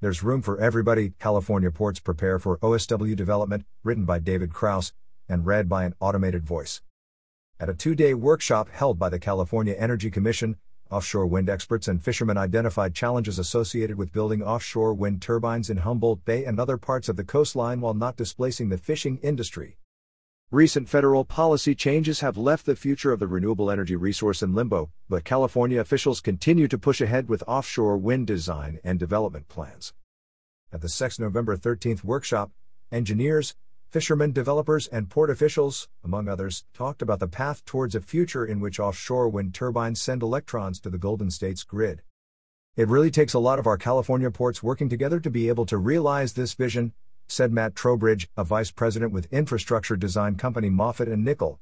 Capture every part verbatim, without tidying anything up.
There's room for everybody. California ports prepare for O S W development, written by David Krause, and read by an automated voice. At a two-day workshop held by the California Energy Commission, offshore wind experts and fishermen identified challenges associated with building offshore wind turbines in Humboldt Bay and other parts of the coastline while not displacing the fishing industry. Recent federal policy changes have left the future of the renewable energy resource in limbo, but California officials continue to push ahead with offshore wind design and development plans. At the S E C November thirteenth workshop, engineers, fishermen, developers, and port officials, among others, talked about the path towards a future in which offshore wind turbines send electrons to the Golden State's grid. It really takes a lot of our California ports working together to be able to realize this vision, said Matt Trowbridge, a vice president with infrastructure design company Moffitt and Nichol.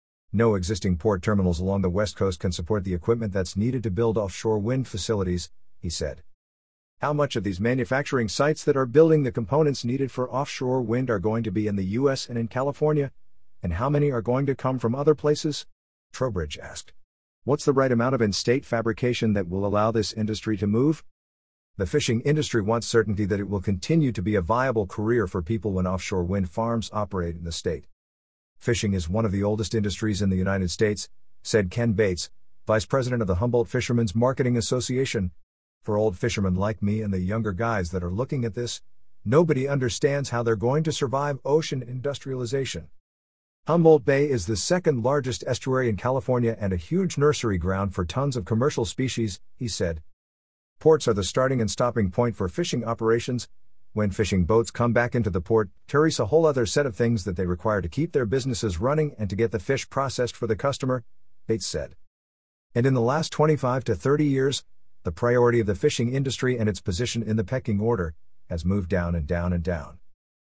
No existing port terminals along the West Coast can support the equipment that's needed to build offshore wind facilities, he said. How much of these manufacturing sites that are building the components needed for offshore wind are going to be in the U S and in California? And how many are going to come from other places? Trowbridge asked. What's the right amount of in-state fabrication that will allow this industry to move? The fishing industry wants certainty that it will continue to be a viable career for people when offshore wind farms operate in the state. Fishing is one of the oldest industries in the United States, said Ken Bates, vice president of the Humboldt Fishermen's Marketing Association. For old fishermen like me and the younger guys that are looking at this, nobody understands how they're going to survive ocean industrialization. Humboldt Bay is the second largest estuary in California and a huge nursery ground for tons of commercial species, he said. Ports are the starting and stopping point for fishing operations. When fishing boats come back into the port, there's a whole other set of things that they require to keep their businesses running and to get the fish processed for the customer, Bates said. And in the last twenty-five to thirty years, the priority of the fishing industry and its position in the pecking order has moved down and down and down.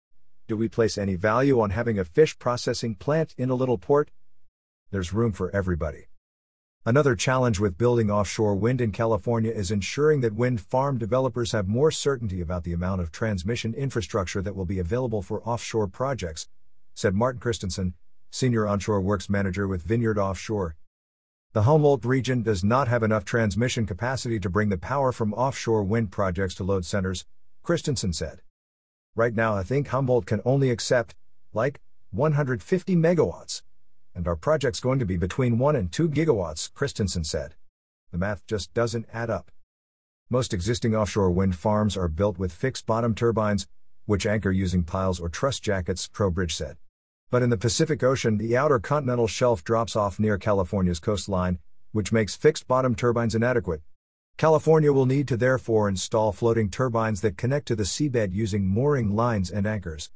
Do we place any value on having a fish processing plant in a little port? There's room for everybody. Another challenge with building offshore wind in California is ensuring that wind farm developers have more certainty about the amount of transmission infrastructure that will be available for offshore projects, said Martin Christensen, senior onshore works manager with Vineyard Offshore. The Humboldt region does not have enough transmission capacity to bring the power from offshore wind projects to load centers, Christensen said. Right now I think Humboldt can only accept, like, one hundred fifty megawatts. And our project's going to be between one and two gigawatts, Christensen said. The math just doesn't add up. Most existing offshore wind farms are built with fixed-bottom turbines, which anchor using piles or truss jackets, Trowbridge said. But in the Pacific Ocean, the outer continental shelf drops off near California's coastline, which makes fixed-bottom turbines inadequate. California will need to therefore install floating turbines that connect to the seabed using mooring lines and anchors.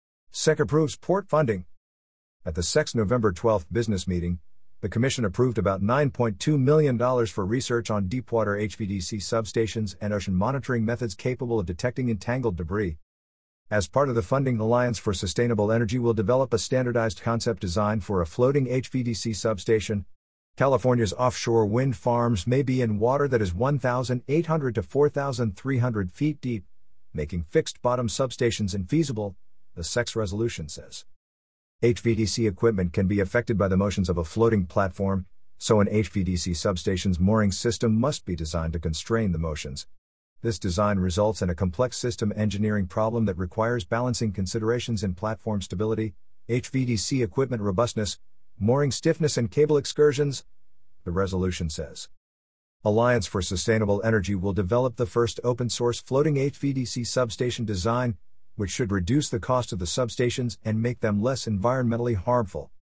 S E C approves port funding. At the S E C November twelfth business meeting, the Commission approved about nine point two million dollars for research on deepwater H V D C substations and ocean monitoring methods capable of detecting entangled debris. As part of the funding, Alliance for Sustainable Energy will develop a standardized concept design for a floating H V D C substation. California's offshore wind farms may be in water that is one thousand eight hundred to four thousand three hundred feet deep, making fixed-bottom substations infeasible, the S E C's resolution says. H V D C equipment can be affected by the motions of a floating platform, so an H V D C substation's mooring system must be designed to constrain the motions. This design results in a complex system engineering problem that requires balancing considerations in platform stability, H V D C equipment robustness, mooring stiffness and cable excursions, the resolution says. Alliance for Sustainable Energy will develop the first open-source floating H V D C substation design, which should reduce the cost of the substations and make them less environmentally harmful.